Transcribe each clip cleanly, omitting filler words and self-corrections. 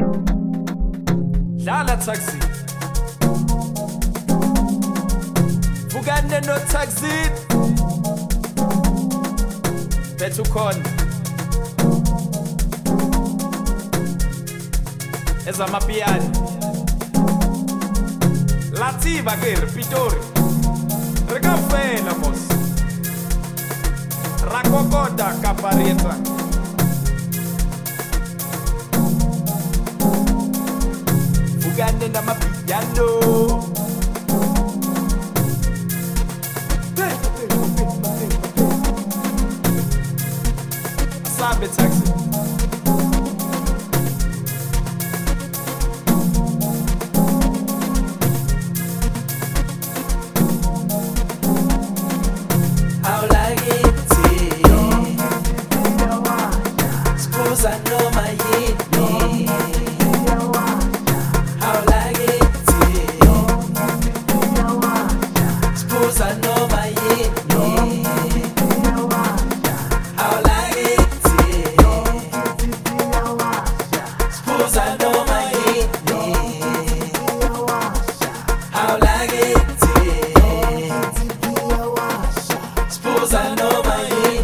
Dlala taxi. Vukane no taxi. Bethu khona. Ezamapiano. Lativa ke Pitori. Rekafela mos. Rakokoda kapareta. Vukane namapiano. Sabe taxi. I know my yini. How like it? Suppose I know my yini. How like it? Suppose I know my yini. How like it? Suppose I know my yini.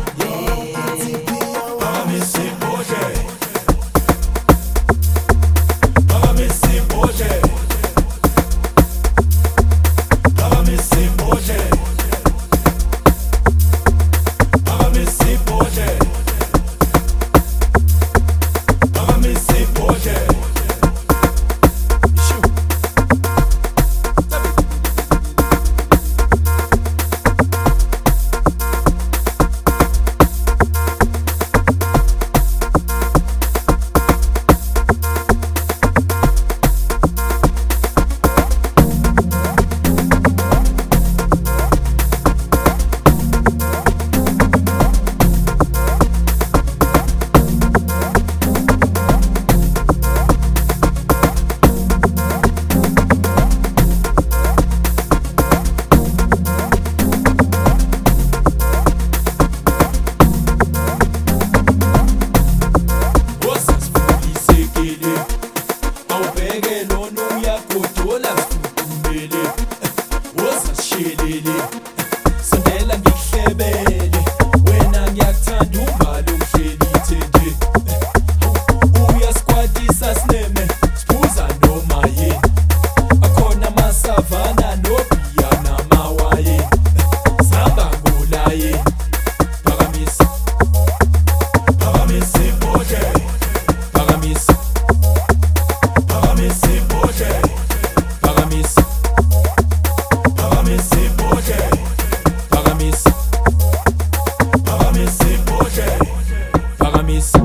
Sondela ngihlebele wena ngiyakuthanda umbalo uhleli ithende uyasikwatisa sineme siphuza noma yini akhona amasavana nobhiya namawayini sihamba ngolayini phakamisa phakamisa ibhodle phakamisa phakamisa ibhodle phakamisa phakamisa ibhodle phakamisa phakamisa ibhodle phakamisa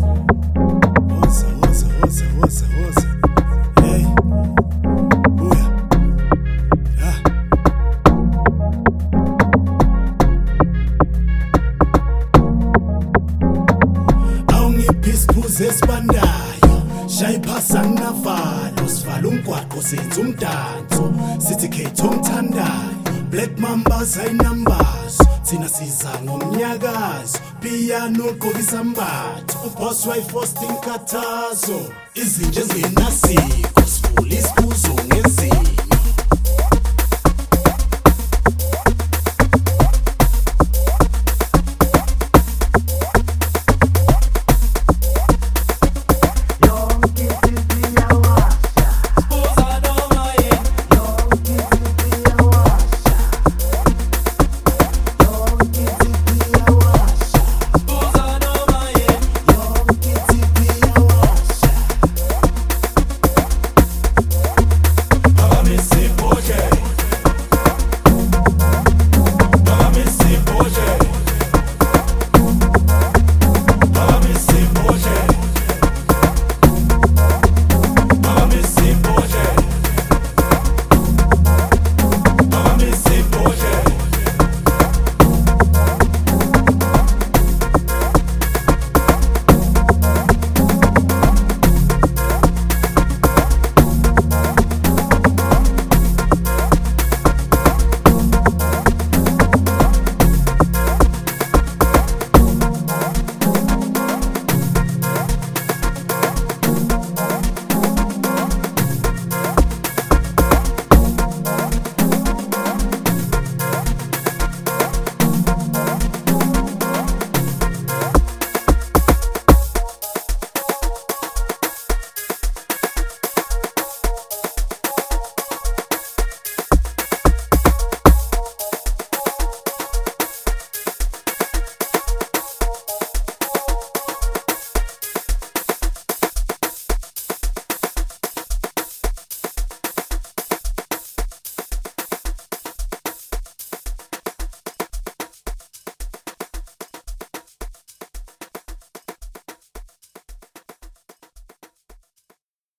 woza hey buya awungiphisipuze esibandayo shayiphasa nginavalo sivala umgwaqo senza umdanso sithi khetho ngithandayo Black Mambas ayinambaz thina siza ngomnyakazo piano ugqoka izambatho uboss wife hosting inkathazo izinto ezingenasiko sivula isibuzo